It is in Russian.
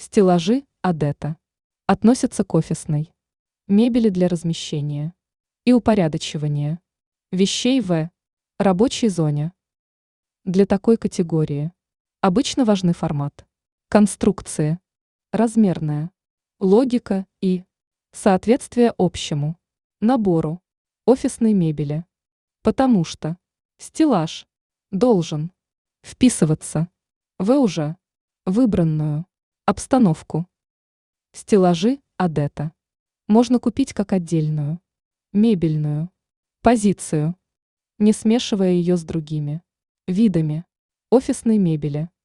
Стеллажи Адетта относятся к офисной мебели для размещения и упорядочивания вещей в рабочей зоне. Для такой категории обычно важны формат, конструкции, размерная логика и соответствие общему набору офисной мебели, потому что стеллаж должен вписываться в уже выбранную обстановку. Стеллажи Адетта можно купить как отдельную мебельную позицию, не смешивая ее с другими видами офисной мебели.